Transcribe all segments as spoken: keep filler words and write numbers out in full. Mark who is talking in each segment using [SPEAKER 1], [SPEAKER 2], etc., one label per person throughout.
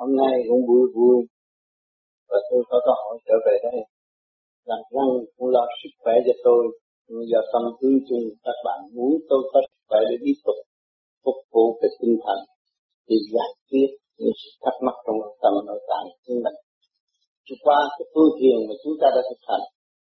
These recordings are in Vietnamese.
[SPEAKER 1] Hôm nay cũng vui vui và tôi có cơ hội trở về đây làm răng cũng lo sức khỏe cho tôi. Nhưng giờ tâm hướng chung các bạn muốn tôi có sức khỏe để tiếp tục phục vụ về tinh thần thì giải quyết những sự thắc mắc trong tâm nội tại của mình. Chứ qua cái phương thiền mà chúng ta đã thực hành,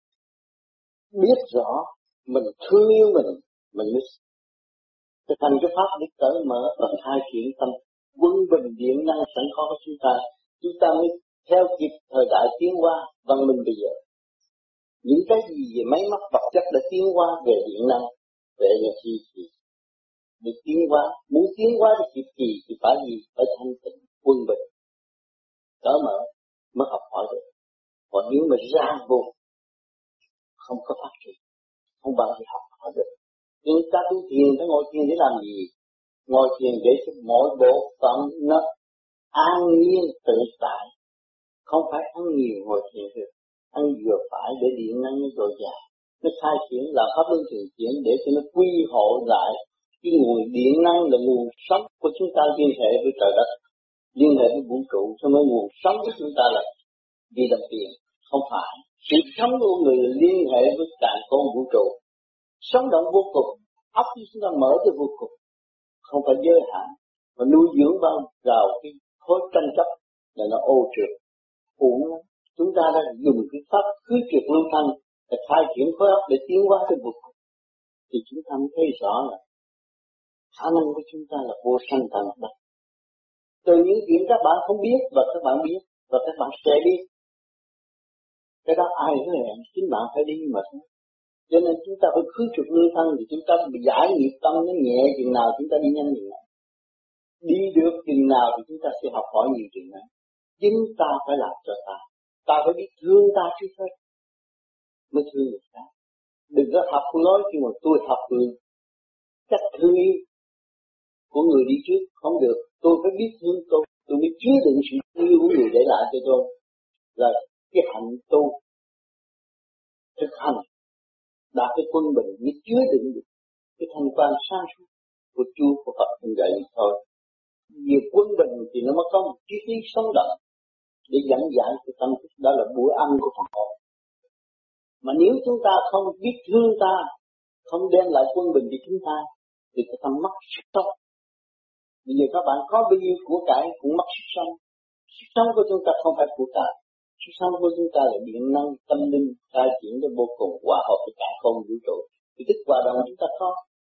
[SPEAKER 1] biết rõ mình thương yêu mình, mình mới thực hành cái pháp để cởi mở và khai triển tâm quân bình điện năng sẵn có của chúng ta. Chúng ta mới theo kịp thời đại tiến hóa văn minh bây giờ. Những cái gì về máy móc vật chất đã tiến hóa về điện năng, về energy thì được tiến hóa. Muốn tiến hóa được kịp kỳ thì phải gì? Phải thanh tịnh, quân bình, cởi mở mới học hỏi được. Còn nếu mà ràng buộc không có phát triển, không bao giờ học hỏi được. Nhưng ta tu thiền, ta ngồi thiền để làm gì? Ngồi thiền để cho mỗi bộ phận nó an nhiên tự tại, không phải ăn nhiều ngồi thiền được, ăn vừa phải để điện năng nó dồi dào, nó khai triển là pháp luân thường chuyển để cho nó quy hộ lại cái nguồn điện năng là nguồn sống của chúng ta liên hệ với trời đất, liên hệ với vũ trụ, cho nên nguồn sống của chúng ta là vì đồng tiền, không phải sự sống của người liên hệ với cả con vũ trụ, sống động vô cùng, óc chúng ta mở tới vô cùng, không phải giới hạn, mà nuôi dưỡng bao vào cái khối tranh chấp là nó ô trượt, uổng lắm. Chúng ta đã dùng cái pháp cứ trượt lưu thanh để khai triển khối óc để tiến hóa tới vô cùng, thì chúng ta mới thấy rõ là khả năng của chúng ta là vô sanh tại mặt đất. Từ những chuyện các bạn không biết và các bạn biết và các bạn sẽ biết, cái đó ai hứa hẹn, chính bạn phải đi mà thôi. Cho nên chúng ta phải khứ trượt lưu thanh thì chúng ta bị giải nghiệp tâm nó nhẹ chừng nào chúng ta đi nhanh chừng nào. Đi được chừng nào thì chúng ta sẽ học hỏi nhiều chừng nào. Chính ta phải làm cho ta. Ta phải biết thương ta trước hết mới thương người ta. Đừng có học nói khi mà tôi học người cách thương yêu của người đi trước, không được. Tôi phải biết thương tôi, tôi mới chứa đựng sự thương yêu của người để lại cho tôi. Là cái hạnh tu thực hành đạt cái quân bình mới chứa đựng được cái thanh quan sáng suốt của Chúa của Phật cũng vậy thôi. Việc quân bình thì nó mới có một triết lý sống động để dẫn giải cái tâm thức, đó là bữa ăn của Phật hồn. Mà nếu chúng ta không biết thương ta, không đem lại quân bình cho chúng ta, thì chúng ta mất sức sống. Bây giờ các bạn có bao nhiêu của cải cũng mất sức sống. Sức sống của chúng ta không phải của cải. Sức sống của chúng ta là điện năng, tâm linh, khai triển cho vô cùng, hòa hợp với cả không vũ trụ. Thì thức hòa đồng chúng ta có.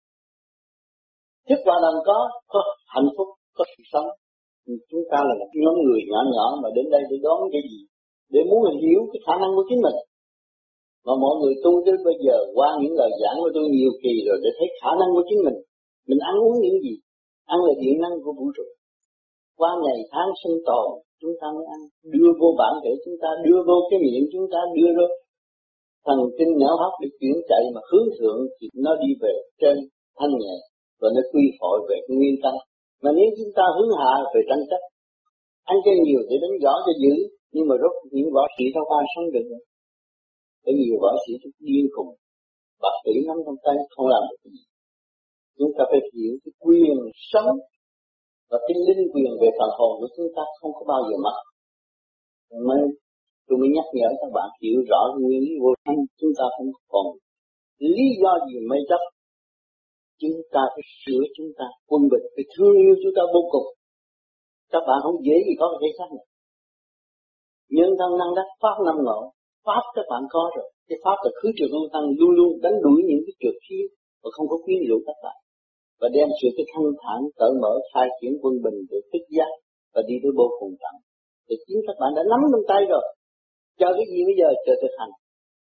[SPEAKER 1] Thức hòa đồng có, có hạnh phúc, có sự sống. Thì chúng ta là một nhóm người nhỏ nhỏ mà đến đây để đón cái gì? Để muốn hiểu cái khả năng của chính mình. Mà mọi người tu tới bây giờ qua những lời giảng của tôi nhiều kỳ rồi để thấy khả năng của chính mình. Mình ăn uống những gì? Ăn là điện năng của vũ trụ. Qua ngày tháng sinh tồn chúng ta mới ăn. Đưa vô bản thể chúng ta, đưa vô cái miệng chúng ta, đưa vô thần kinh não hấp để chuyển chạy mà hướng thượng thì nó đi về trên thanh nhẹ và nó quy hội về cái nguyên căn. Mà nếu chúng ta hướng hạ về tranh chấp, ăn cho nhiều để đánh võ cho dữ, nhưng mà rốt những võ sĩ đâu ai sống được nữa. Có nhiều võ sĩ thức điên khùng, bạc tỷ nắm trong tay không làm được gì. Chúng ta phải hiểu cái quyền sống và cái linh quyền về phần hồn của chúng ta không có bao giờ mất. Mới tôi mới nhắc nhở các bạn hiểu rõ nguyên lý vô thanh, chúng ta không còn lý do gì mê chấp. Chúng ta phải sửa chúng ta quân bình, phải thương yêu chúng ta vô cùng. Các bạn không dễ gì có thể xác này. Nhân thân năng đắc pháp năm ngộ, pháp các bạn có rồi. Cái pháp là khứ trượt lưu thanh, luôn luôn đánh đuổi những cái trượt khí và không có quyến rũ các bạn. Và đem sự cái thanh thản, cởi mở, khai triển quân bình để thức giác và đi tới vô cùng tận. Thì chính các bạn đã nắm trong tay rồi. Chờ cái gì bây giờ? Chờ thực hành.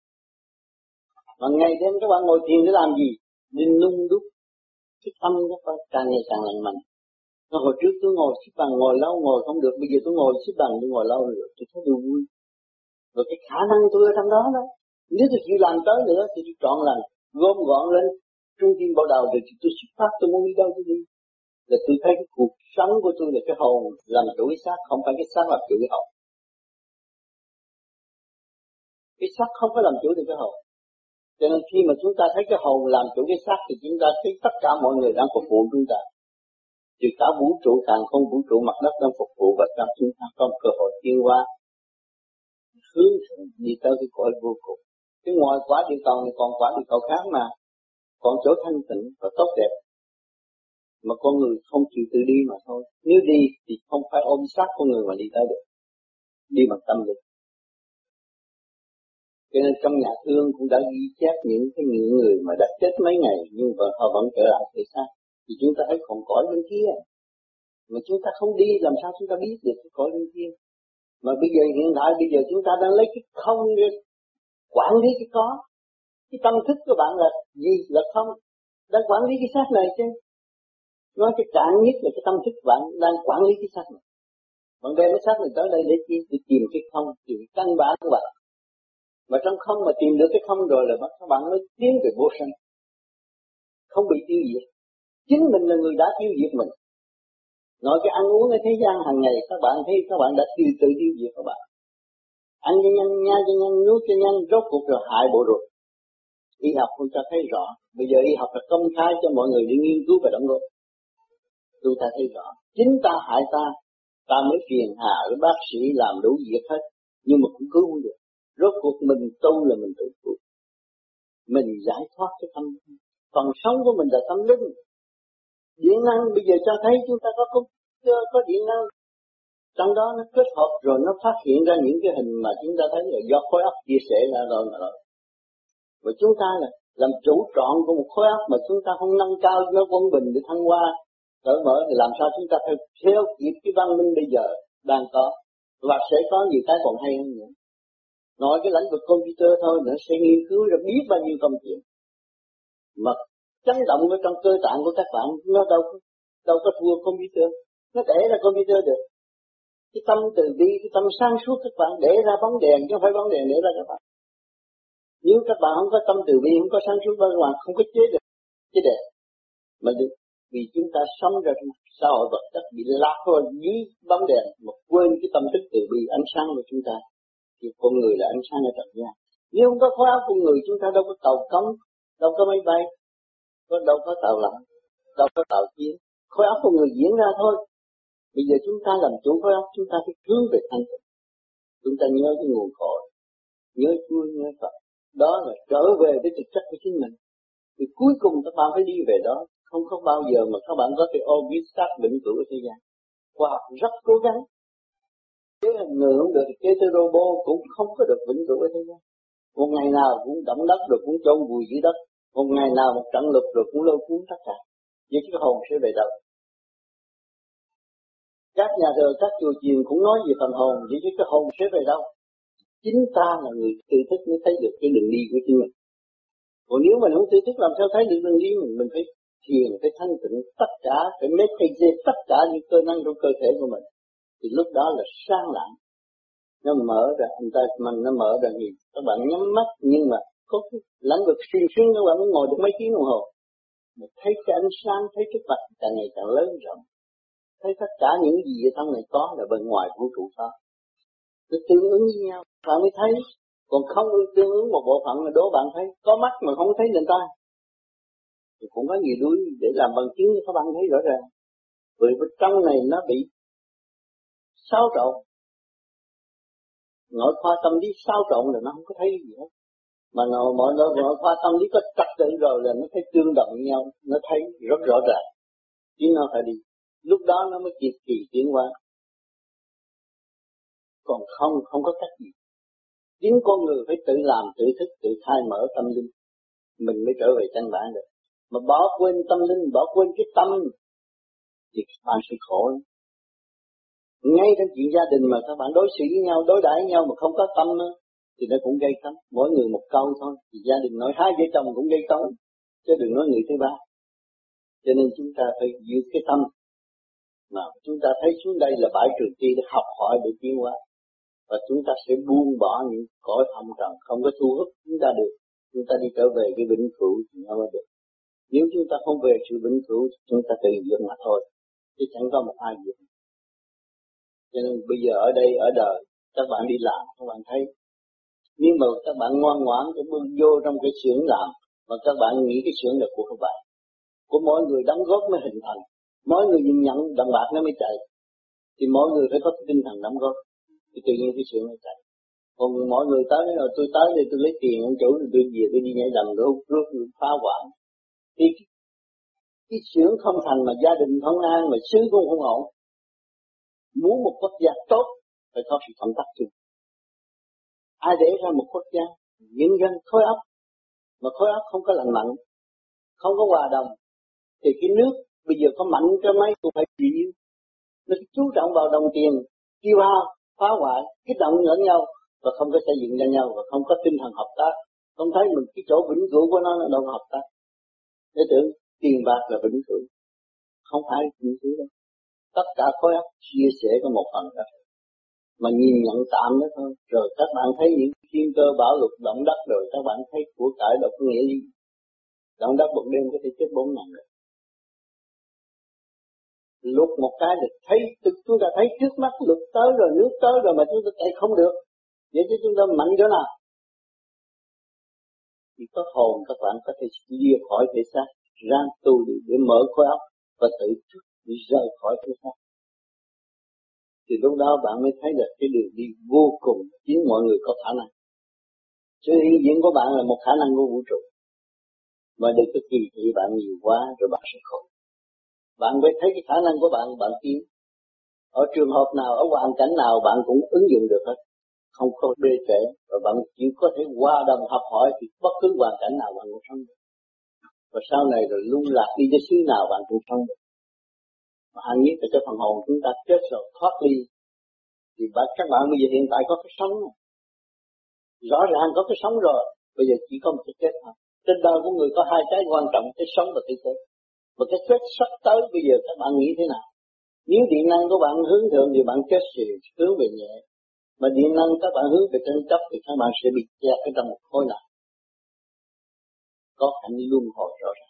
[SPEAKER 1] Mà ngày đêm các bạn ngồi thiền để làm gì? Để nung đúc cái tâm các bạn càng ngày càng lành mạnh. Nó hồi trước tôi ngồi xếp bằng ngồi lâu ngồi không được, bây giờ tôi ngồi xếp bằng tôi ngồi lâu được, tôi thấy tôi vui. Rồi cái khả năng tôi ở trong đó đó. Nếu tôi chịu làm tới nữa thì tôi trọn lành, gom gọn lên trung tim bộ đầu thì tôi xuất phát, tôi muốn đi đâu tôi đi. Là tôi thấy cái cuộc sống của tôi là cái hồn làm chủ cái xác, không phải cái xác làm chủ cái hồn. Cái xác không có làm chủ được cái hồn. Cho nên khi mà chúng ta thấy cái hồn làm chủ cái xác thì chúng ta thấy tất cả mọi người đang phục vụ chúng ta. Thì cả vũ trụ càng không vũ trụ mặt đất đang phục vụ và cho chúng ta có cơ hội tiến hóa hướng đi tới cái cõi vô cùng. Cái ngoài quả địa cầu này còn quả địa cầu khác mà, còn chỗ thanh tịnh và tốt đẹp mà con người không chịu tự đi mà thôi. Nếu đi thì không phải ôm sát con người mà đi tới được, đi bằng tâm lực. Cho nên trong nhà thương cũng đã ghi chép những cái những người mà đã chết mấy ngày nhưng mà họ vẫn trở lại thể xác. Thì chúng ta thấy còn cõi bên kia, mà chúng ta không đi làm sao chúng ta biết được cái cõi bên kia. Mà bây giờ hiện tại bây giờ chúng ta đang lấy cái không để quản lý cái có. Cái tâm thức của bạn là gì? Là không. Đang quản lý cái xác này chứ. Nói cái cạn nhất là cái tâm thức bạn đang quản lý cái xác này. Bạn đem cái xác này tới đây để chi? Để tìm cái không, tìm cái căn bản của bạn. Mà trong không mà tìm được cái không rồi là các bạn mới tiến về vô sanh. Không bị tiêu diệt. Chính mình là người đã tiêu diệt mình. Nói cái ăn uống ở thế gian hàng ngày các bạn thấy các bạn đã tự tự tiêu diệt các bạn. Ăn cho nhanh, nha cho nhanh, nuốt cho nhanh, rốt cuộc rồi hại bộ ruột. Y học cũng cho thấy rõ. Bây giờ y học là công khai cho mọi người đi nghiên cứu và đóng góp. Chúng ta thấy rõ. Chính ta hại ta, ta mới phiền hà với bác sĩ làm đủ việc hết, nhưng mà cũng cứu không được. Rốt cuộc mình tu là mình tự cứu. Mình giải thoát cái tâm. Phần sống của mình là tâm linh. Điện năng bây giờ cho thấy chúng ta có có, có điện năng. Trong đó nó kết hợp rồi nó phát hiện ra những cái hình mà chúng ta thấy là do khối óc chia sẻ ra rồi mà rồi. Và chúng ta là làm chủ trọn của một khối óc mà chúng ta không nâng cao nó quân bình để thăng hoa, cởi mở thì làm sao chúng ta phải theo kịp cái văn minh bây giờ đang có và sẽ có nhiều cái còn hay hơn nữa. Nói cái lĩnh vực computer thôi nó sẽ nghiên cứu ra biết bao nhiêu công chuyện mà chấn động ở trong cơ tạng của các bạn nó đâu đâu có thua computer, nó để ra computer được. Cái tâm từ bi, cái tâm sáng suốt các bạn để ra bóng đèn chứ không phải bóng đèn để ra các bạn. Nếu các bạn không có tâm từ bi, không có sáng suốt các bạn không có chế được chế đẹp mà được. Vì chúng ta sống ra trong xã hội vật chất bị lạc vào dưới bóng đèn mà quên cái tâm thức từ bi ánh sáng của chúng ta. Thì con người là ánh sáng ở trần gian. Nếu không có khối óc con người chúng ta đâu có tàu cống, đâu có máy bay, đâu có tàu lặn, đâu có tàu chiến. Khối óc con người diễn ra thôi. Bây giờ chúng ta làm chủ khối óc, chúng ta phải hướng về thanh tịnh. Chúng ta nhớ cái nguồn cội, nhớ Chúa, nhớ Phật. Đó là trở về với thực chất của chính mình. Thì cuối cùng các bạn phải đi về đó. Không có bao giờ mà các bạn có thể ôm biết xác vĩnh cửu ở thế gian. Khoa học rất cố gắng. Chế hình người không được thì chế tới robot cũng không có được vĩnh cửu ở thế gian. Một ngày nào cũng động đất rồi cũng chôn vùi dưới đất. Một ngày nào một trận lụt rồi cũng lôi cuốn tất cả. Vậy cái hồn sẽ về đâu? Các nhà thờ, các chùa chiền cũng nói về phần hồn, vậy chứ cái hồn sẽ về đâu? Chính ta là người tự thức mới thấy được cái đường đi của chính mình. Còn nếu mà không tự thức làm sao thấy được đường đi mình, mình phải thiền, phải thanh tịnh tất cả, phải meditate tất cả những cơ năng trong cơ thể của mình. Thì lúc đó là sáng lạng. Nó mở ra, anh ta mình nó mở ra nhiều. Các bạn nhắm mắt nhưng mà có cái lãnh vực xuyên xuyên các bạn mới ngồi được mấy tiếng đồng hồ. Mà thấy cái ánh sáng, thấy cái vật càng ngày càng lớn rộng. Thấy tất cả những gì ở trong này có là bên ngoài vũ trụ có. Nó tương ứng với nhau, bạn mới thấy. Còn không tương ứng một bộ phận là đố bạn thấy. Có mắt mà không thấy người ta. Thì cũng có nhiều đuôi để làm bằng chứng cho các bạn thấy rõ ràng. Vì bên trong này nó bị xáo trộn. Nội khoa tâm lý xáo trộn là nó không có thấy gì hết. Mà nội, mọi nội, nội khoa tâm lý có trật tự rồi là nó thấy tương đồng với nhau. Nó thấy rất rõ ràng. Chứ nó phải đi. Lúc đó nó mới kịp kỳ tiến hóa. Còn không, không có cách gì. Chính con người phải tự làm, tự thức, tự khai mở tâm linh. Mình mới trở về chân bản được. Mà bỏ quên tâm linh, bỏ quên cái tâm thì bạn sẽ khổ lắm. Ngay trong chuyện gia đình mà các bạn đối xử với nhau, đối đãi với nhau mà không có tâm nữa, thì nó cũng gây cấn. Mỗi người một câu thôi, thì gia đình nói hai vợ chồng cũng gây cấn, chứ đừng nói người thứ ba. Cho nên chúng ta phải giữ cái tâm mà chúng ta thấy xuống đây là bãi trường thi để học hỏi để tiến hóa. Và chúng ta sẽ buông bỏ những cõi phong trần không có thu hút chúng ta được. Chúng ta đi trở về cái vĩnh cửu thì nó mới được. Nếu chúng ta không về sự vĩnh cửu thì chúng ta tự dưỡng mà thôi. Chứ chẳng có một ai dưỡng. Cho nên bây giờ ở đây, ở đời, các bạn đi làm, các bạn thấy. Nhưng mà các bạn ngoan ngoãn cái bước vô trong cái xưởng làm, mà các bạn nghĩ cái xưởng là của các bạn. Của mỗi người đóng góp mới hình thành. Mỗi người nhìn nhận đồng bạc nó mới chạy. Thì mỗi người phải có cái tinh thần đóng góp. Thì tự nhiên cái chuyện nó chạy. Còn mọi người tới rồi tôi tới đây tôi lấy tiền ông chủ rồi tôi về tôi đi nhảy đầm rồi rút rồi phá hoại. Thì cái, cái xưởng không thành mà gia đình không an mà xứ cũng không ổn. Muốn một quốc gia tốt phải có sự thống tác chung. Ai để ra một quốc gia nhân dân khối óc mà khối óc không có lành mạnh, không có hòa đồng thì cái nước bây giờ có mạnh cho mấy cũng phải chịu. Nó chú trọng vào đồng tiền, tiêu hao, phá hoại, kích động lẫn nhau và không có xây dựng cho nhau và không có tinh thần hợp tác. Không thấy mình cái chỗ vĩnh cửu của nó là đâu có hợp tác. Để tưởng tiền bạc là vĩnh cửu, không phải vĩnh cửu đâu. Tất cả khối óc chia sẻ có một phần đó. Mà nhìn nhận tạm đó thôi. Rồi các bạn thấy những thiên cơ bão lục động đất rồi các bạn thấy của cải đâu có nghĩa gì. Động đất một đêm có thể chết bốn ngàn rồi. Lục một cái được thấy, chúng ta thấy trước mắt lục tới rồi, nước tới rồi mà chúng ta chạy không được. Vậy chứ chúng ta mạnh chỗ nào? Chỉ có hồn các bạn có thể lìa khỏi thể xác, ra tu để, để mở khối óc và tự thức để rời khỏi thể xác. Thì lúc đó bạn mới thấy được cái đường đi vô cùng khiến mọi người có khả năng. Sự hiện diện của bạn là một khả năng của vũ trụ. Mà đừng có kỳ thị bạn nhiều quá rồi bạn sẽ khổ. Bạn phải thấy cái khả năng của bạn, bạn tiến. Ở trường hợp nào, ở hoàn cảnh nào bạn cũng ứng dụng được hết. Không có bê trễ và bạn chỉ có thể hòa đồng học hỏi thì bất cứ hoàn cảnh nào bạn cũng sống được. Và sau này rồi lưu lạc đi tới xứ nào bạn cũng sống được. Mà hẳn nhất là cái phần hồn chúng ta chết rồi thoát ly. Thì các bạn bây giờ hiện tại có cái sống này. Rõ ràng có cái sống rồi, bây giờ chỉ có một cái chết thôi. Trên đời của người có hai cái quan trọng, cái sống và cái chết. Và cái chết sắp tới bây giờ các bạn nghĩ thế nào? Nếu điện năng của bạn hướng thượng thì bạn chết sẽ hướng về nhẹ. Mà điện năng các bạn hướng về tranh chấp thì các bạn sẽ bị kẹt ở trong một khối này. Có cảnh luân hồi rõ ràng.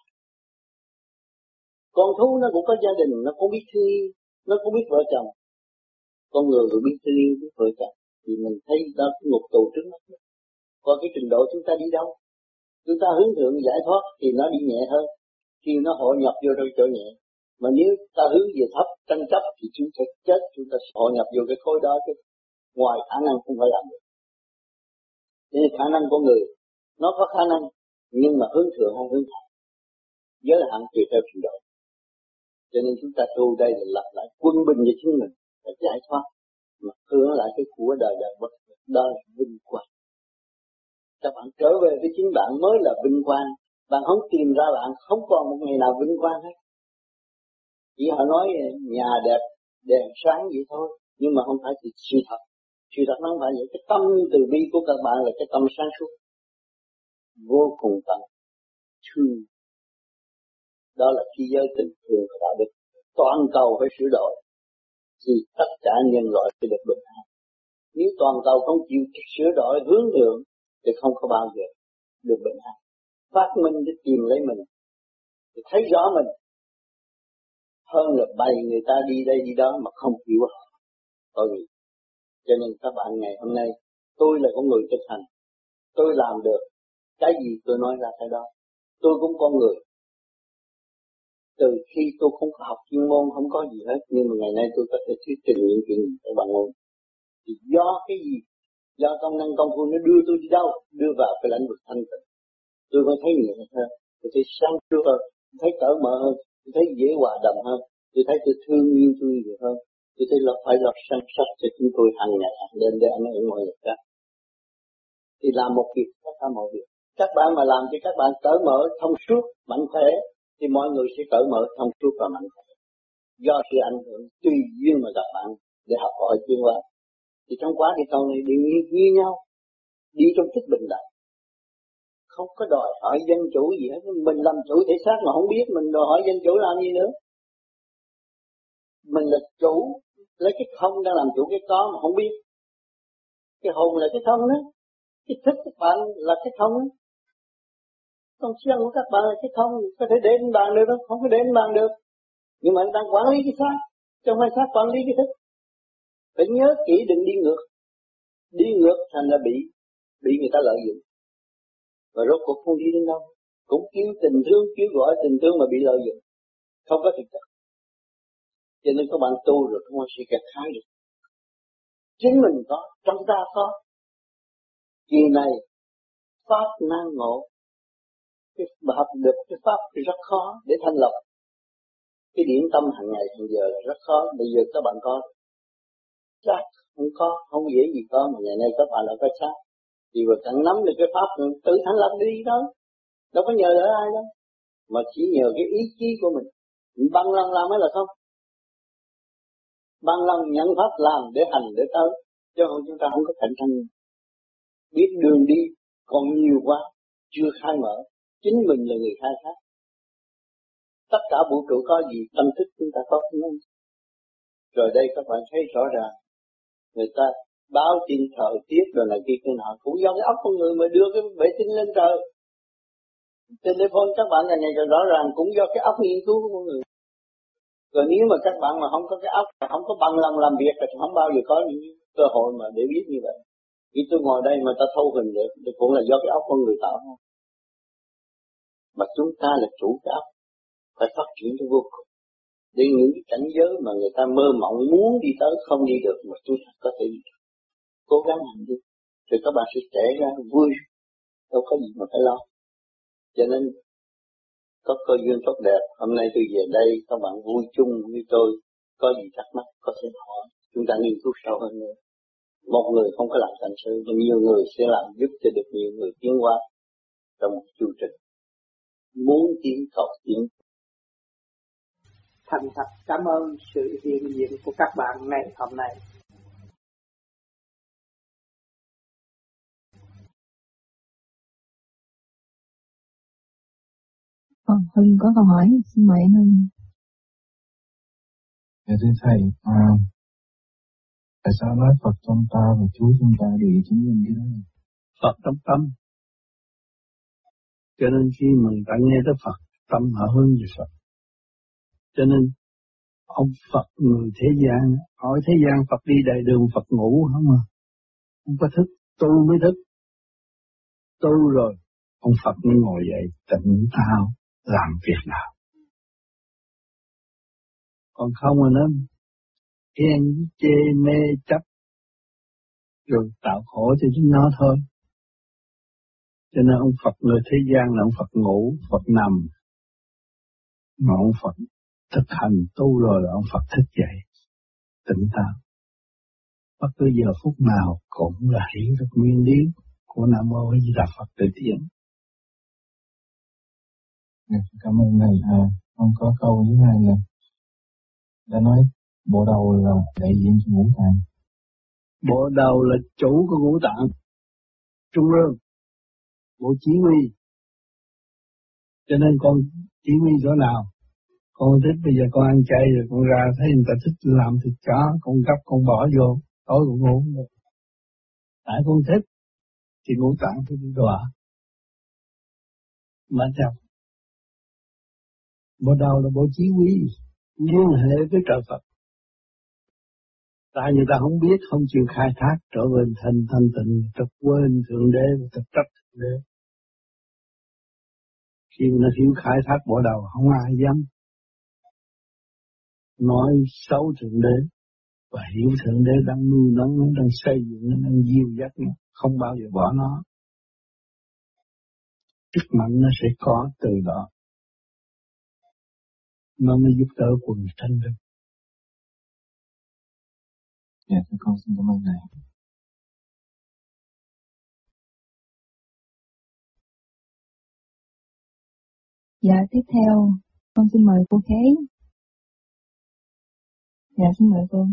[SPEAKER 1] Con thú nó cũng có gia đình, nó cũng biết thương yêu, nó cũng biết vợ chồng. Con người cũng biết thương yêu, biết vợ chồng. Thì mình thấy đó cái ngục tù trước mắt. Còn cái trình độ chúng ta đi đâu? Chúng ta hướng thượng giải thoát thì nó đi nhẹ hơn. Khi nó hội nhập vô trong chỗ nhẹ. Mà nếu ta hướng về thấp, tranh chấp thì chúng ta chết, chúng ta sẽ hội nhập vô cái khối đó chứ. Ngoài khả năng không phải làm được. Nên khả năng của người, nó có khả năng, nhưng mà hướng thượng hay hướng thấp. Giới hạn tùy theo trình độ. Cho nên chúng ta tu đây là lập lại quân bình cho chính mình, là giải thoát. Mà hướng lại cái của đời đời bất diệt, đó là vinh quang. Các bạn trở về với chính bạn mới là vinh quang. Bạn không tìm ra bạn không còn một ngày nào vinh quang hết. Chỉ họ nói nhà đẹp, đèn sáng vậy thôi. Nhưng mà không phải thì sự thật. Sự thật nó không phải vậy. Cái tâm từ bi của các bạn là cái tâm sáng suốt. Vô cùng tận. Thương. Đó là khi giới tình thương và đạo đức. Toàn cầu phải sửa đổi. Thì tất cả nhân loại sẽ được bình an. Nếu toàn cầu không chịu sửa đổi hướng thượng thì không có bao giờ được bình an. Phát minh để tìm lấy mình, để thấy rõ mình, hơn là bày người ta đi đây đi đó mà không hiểu họ. Bởi vì cho nên các bạn ngày hôm nay tôi là con người thực hành, tôi làm được cái gì tôi nói ra cái đó. Tôi cũng con người. Từ khi tôi không có học chuyên môn không có gì hết, nhưng mà ngày nay tôi có thể thuyết trình những chuyện gì cho bạn ngôn. Thì do cái gì? Do công năng công phu nó đưa tôi đi đâu? Đưa vào cái lãnh vực thanh tịnh. Tôi mới thấy nhẹ hơn, tôi thấy sáng suốt hơn, tôi thấy cởi mở hơn, tôi thấy dễ hòa đồng hơn, tôi thấy tôi thương yêu tôi nhiều hơn, tôi thấy là phải là săn sóc cho chúng tôi hàng ngày hàng đêm để ảnh hưởng mọi người khác. Thì làm một việc tất cả mọi việc. Các bạn mà làm cho các bạn cởi mở, thông suốt, mạnh khỏe, thì mọi người sẽ cởi mở, thông suốt và mạnh khỏe. Do sự ảnh hưởng tùy duyên mà gặp bạn để học hỏi tiến hóa. Thì trong quá thì con này đều như, như nhau, đi trong thức bình đẳng. Không có đòi hỏi dân chủ gì hết. Mình làm chủ thể xác mà không biết mình đòi hỏi dân chủ làm gì nữa. Mình là chủ, lấy cái không đang làm chủ cái có mà không biết. Cái hồn là cái không đó. Cái thức các bạn là cái không đó. Con siêu của các bạn là cái không. Có thể đến bàn được đâu, không có đến bàn được. Nhưng mà anh đang quản lý cái xác, chứ không phải xác quản lý cái thức. Phải nhớ kỹ đừng đi ngược. Đi ngược thành là bị, bị người ta lợi dụng. Và rốt cuộc không đi đến đâu. Cũng kêu tình thương, kêu gọi tình thương mà bị lợi dụng. Không có thực chất. Cho nên các bạn tu rồi không có sự gặt hái được. Chính mình có, trong ta có. Kỳ này pháp năng ngộ, cái học được cái pháp thì rất khó để thanh lập. Cái điển tâm hàng ngày hàng giờ là rất khó. Bây giờ các bạn có, chắc không có, không dễ gì có, mà ngày nay các bạn đã có chắc. Thì vừa cần nắm được cái pháp tự thanh lập đi đó, đâu có nhờ đỡ ai đâu, mà chỉ nhờ cái ý chí của mình. Mình bằng lòng làm mới là không. Bằng lòng nhận pháp làm để hành để tới, chứ không chúng ta không có cạnh tranh. Biết đường đi còn nhiều quá, chưa khai mở, chính mình là người khai thác. Tất cả vũ trụ có gì, tâm thức chúng ta có không? Rồi đây các bạn thấy rõ ràng, người ta báo tin thời tiết rồi là kia kia nọ cũng do cái óc con người mà đưa cái vệ tinh lên trời. Telephone các bạn ngày ngày càng rõ ràng cũng do cái óc nghiên cứu của con người. Rồi nếu mà các bạn mà không có cái óc, không có bằng lòng làm việc thì không bao giờ có những cơ hội mà để biết như vậy. Khi tôi ngồi đây mà ta thâu hình được thì cũng là do cái óc con người tạo không? Mà chúng ta là chủ cái óc, phải phát triển cho vô cùng. Để những cái cảnh giới mà người ta mơ mộng muốn đi tới không đi được mà chúng ta có thể đi được. Cố gắng hành đi, rồi các bạn sẽ trẻ ra vui, đâu có gì mà phải lo. Cho nên có cơ duyên tốt đẹp, hôm nay tôi về đây các bạn vui chung với tôi, có gì thắc mắc có thể hỏi, chúng ta nghiên cứu sâu hơn nữa. Một người không có làm thành sự, mà nhiều người sẽ làm giúp cho được nhiều người tiến hóa trong một chu trình. Muốn tiến cầu tiến.
[SPEAKER 2] Thành thật cảm ơn sự hiện diện của các bạn ngày hôm nay.
[SPEAKER 3] Vâng, Hưng có câu hỏi, xin mời anh Hưng.
[SPEAKER 4] Dạ thưa Thầy, à, tại sao nói Phật trong ta và Chúa trong ta đều chứng minh cái đó?
[SPEAKER 5] Phật trong tâm. Cho nên khi mà người ta nghe tới Phật, tâm họ hướng về Phật. Cho nên ông Phật người thế gian, hỏi thế gian Phật đi đầy đường Phật ngủ không à? Không có thức, tu mới thức. Tu rồi, ông Phật mới ngồi dậy tỉnh táo, làm việc nào. Còn không mà nó ghen, chê, mê, chấp, rồi tạo khổ cho chúng nó thôi. Cho nên ông Phật người thế gian là ông Phật ngủ, Phật nằm. Mà ông Phật thực hành tu rồi là ông Phật thức dậy, tỉnh táo. Bất cứ giờ phút nào cũng là hiểu được nguyên lý của Nam Mô A Di Đà Phật tự tiến.
[SPEAKER 4] Cảm ơn Thầy. À, con có câu thứ hai là đã nói bộ đầu là đại diện cho ngũ tạng.
[SPEAKER 5] Bộ đầu là chủ của ngũ tạng, trung ương, bộ chỉ huy. Cho nên con chỉ huy chỗ nào? Con thích bây giờ con ăn chay rồi con ra thấy người ta thích làm thịt chó, con gấp con bỏ vô, tối con ngủ không được. Tại con thích thì ngũ tạng phải bị đọa. Mà theo bộ đầu là bộ chỉ huy, liên hệ với trời Phật. Tại người ta không biết, không chịu khai thác trở về thành thanh tịnh, tập quên Thượng Đế và tập trách Thượng Đế. Khi nó thiếu khai thác bộ đầu, không ai dám nói xấu Thượng Đế và hiểu Thượng Đế đang nuôi nó, nó đang xây dựng, nó đang dìu dắt nó, không bao giờ bỏ nó. Sức mạnh nó sẽ có từ đó. Nó mới giúp đỡ quần thanh được.
[SPEAKER 4] Dạ thưa con xin cảm ơn Thầy.
[SPEAKER 3] Dạ tiếp theo, con xin mời cô Khế. Dạ xin mời cô.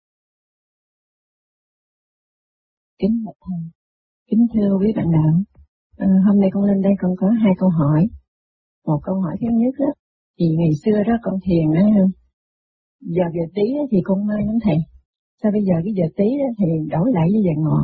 [SPEAKER 6] Kính bạch thầy, kính thưa quý bạn đạo, à, hôm nay con lên đây con có hai câu hỏi. Một câu hỏi thứ nhất đó, thì ngày xưa đó con thiền đó, giờ giờ tí thì con mê lắm thầy. Sao bây giờ cái giờ tí đó thì đổi lại với giờ ngọ?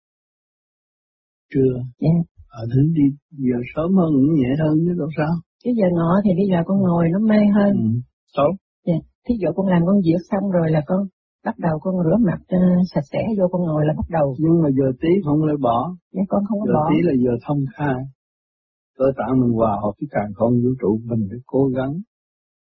[SPEAKER 5] Chưa.
[SPEAKER 6] Dạ.
[SPEAKER 5] Ở thứ đi giờ sớm hơn, nhẹ hơn chứ đâu sao.
[SPEAKER 6] Cái giờ ngọ thì bây giờ con ngồi nó mê hơn.
[SPEAKER 5] Ừ, tốt.
[SPEAKER 6] Dạ. Thí dụ con làm công việc xong rồi là con bắt đầu con rửa mặt uh, sạch sẽ vô con ngồi là bắt đầu.
[SPEAKER 5] Nhưng mà giờ tí không lại bỏ.
[SPEAKER 6] Dạ con không có
[SPEAKER 5] giờ
[SPEAKER 6] bỏ.
[SPEAKER 5] Giờ tí là giờ thông khai. Cơ tạng mình hòa hợp với càn khôn vũ trụ, mình phải cố gắng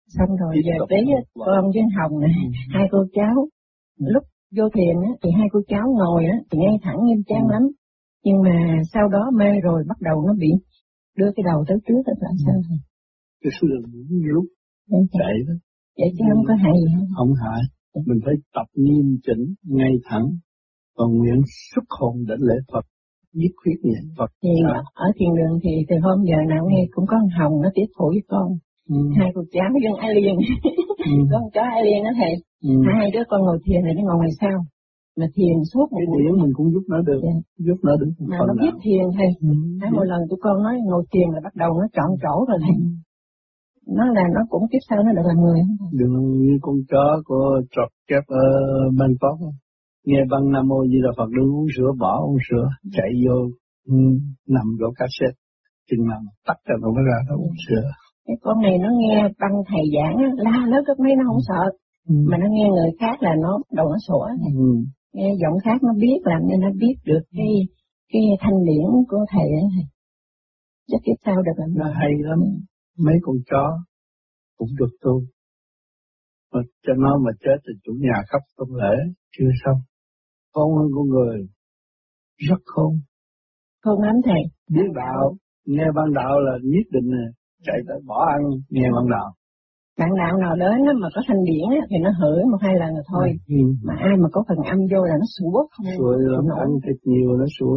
[SPEAKER 6] Xong rồi giờ tí con với Hồng này, ừ. hai cô cháu, ừ. lúc vô thiền á, thì hai cô cháu ngồi á, thì ngay thẳng nghiêm trang ừ. lắm. Nhưng mà sau đó mê rồi bắt đầu nó bị đưa cái đầu tới trước, là ừ. sao vậy?
[SPEAKER 5] Cái xương nhiều lúc chạy đó.
[SPEAKER 6] Vậy chứ không có hại gì không?
[SPEAKER 5] Không hại, mình phải tập nghiêm chỉnh, ngay thẳng, còn nguyện xuất hồn đến lễ Phật, nhất khuyết niệm Phật.
[SPEAKER 6] Thì à. ở thiền đường thì từ hôm giờ nào nghe cũng có Hồng nó tiếp phụ với con. Ừ. Hai cô cháu dân ai liền, ừ. con cháu ai liền đó thầy. Ừ. Hai đứa con ngồi thiền này nó ngồi ngoài sau, mà thiền suốt một
[SPEAKER 5] cái buổi mình cũng giúp nó được, yeah. giúp nó được.
[SPEAKER 6] Mà nó biết thiền thầy. Ừ. Hai một lần tụi con nói ngồi thiền là bắt đầu nó chọn chỗ rồi thầy. Ừ. Nó là nó cũng kiếp sau nó được làm người.
[SPEAKER 5] Đừng như con chó của trọc kép ở Bangkok, nghe băng Nam Mô Di Đà Phật đừng uống sữa, bỏ uống sữa, chạy vô ừ, nằm vô cassette, chừng nào tắt ra nó mới ra nó uống sữa.
[SPEAKER 6] Cái con này nó nghe băng thầy giảng á, la lớn rất mấy nó không sợ, ừ. mà nó nghe người khác là nó đầu nó sủa, ừ. nghe giọng khác nó biết, làm nên nó biết được cái cái thanh điển của thầy ấy. Chắc kiếp sau được làm
[SPEAKER 5] nó hay lắm, ừ. mấy con chó cũng được tu, mà cho nó mà chết thì chủ nhà khóc công lễ chưa xong. Khôn hơn con người, rất khôn.
[SPEAKER 6] Khôn lắm thầy.
[SPEAKER 5] Biết đạo, nghe ban đạo là nhất định là chạy tới bỏ ăn, nghe ban đạo.
[SPEAKER 6] Bạn đạo nào đến mà có thanh điển thì nó hửi một hai lần rồi thôi. Ừ. Mà ai mà có phần âm vô là nó sủa không?
[SPEAKER 5] Sủa lắm, ăn thịt nhiều nó sủa.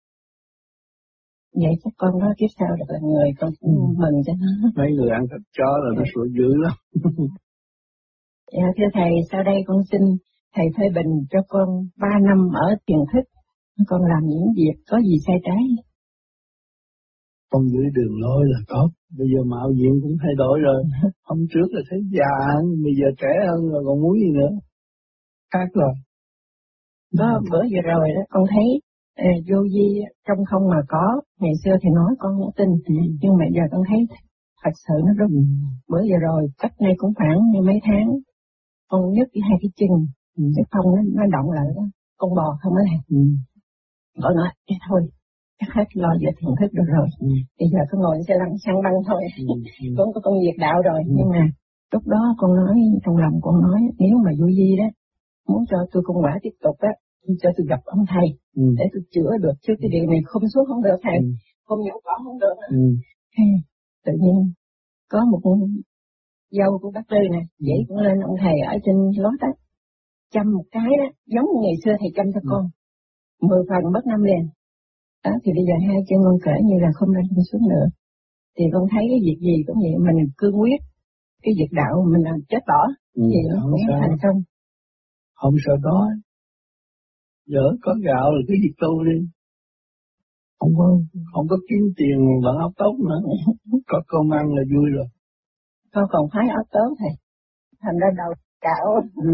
[SPEAKER 6] Vậy chắc con đó kiếp sau được là người, con cũng ừ. mừng cho nó.
[SPEAKER 5] Mấy người ăn thịt chó là nó sủa dữ lắm.
[SPEAKER 6] Dạ, thưa thầy, sau đây con xin thầy phê bình cho con ba năm ở thiền thức. Con làm những việc có gì sai trái?
[SPEAKER 5] Con giữ đường lối là tốt. Bây giờ mạo diện cũng thay đổi rồi. Hôm trước là thấy già hơn, bây giờ trẻ hơn rồi còn muốn gì nữa. Khác rồi.
[SPEAKER 6] Đó, bữa vừa rồi đó, con thấy à, vô vi trong không mà có. Ngày xưa thì nói con không tin, ừ. nhưng mà giờ con thấy thật sự nó rất. Ừ. Bữa vừa rồi, cách này cũng khoảng mấy tháng, con nhấc hai cái chân, ừ. cái không nó, nó động lại đó. Con bò không có làm. Ừ. Con nói, cái thôi, chắc hết lo về thiền thức được rồi. Ừ. Bây giờ con ngồi xe lăn sang băng thôi. Ừ. Ừ. Con có công việc đạo rồi, ừ. nhưng mà lúc đó con nói, trong lòng con nói, nếu mà vô vi đó, muốn cho tôi công quả tiếp tục á, cho tôi gặp ông thầy, ừ. để tôi chữa được, chứ cái điều này không xuống không được thầy, ừ. không nhổ cỏ không được. Ừ. Tự nhiên, có một dâu của bác Tư nè, vậy cũng lên ông thầy ở trên lót á, chăm một cái đó, giống như ngày xưa thầy chăm cho con, mười phần mất năm liền. Đó, thì bây giờ hai chân con kể như là không lên không xuống nữa. Thì con thấy cái việc gì cũng vậy, mình cương quyết, cái việc đạo mình làm chết bỏ, ừ, thì nó cũng sao. Thành công.
[SPEAKER 5] Không sợ đói, giờ có gạo là cứ việc tu đi. Không có, không có kiếm tiền bằng áo tốt nữa, có cơm ăn là vui rồi.
[SPEAKER 6] Con còn phái áo tốt thầy, thành ra đầu cạo.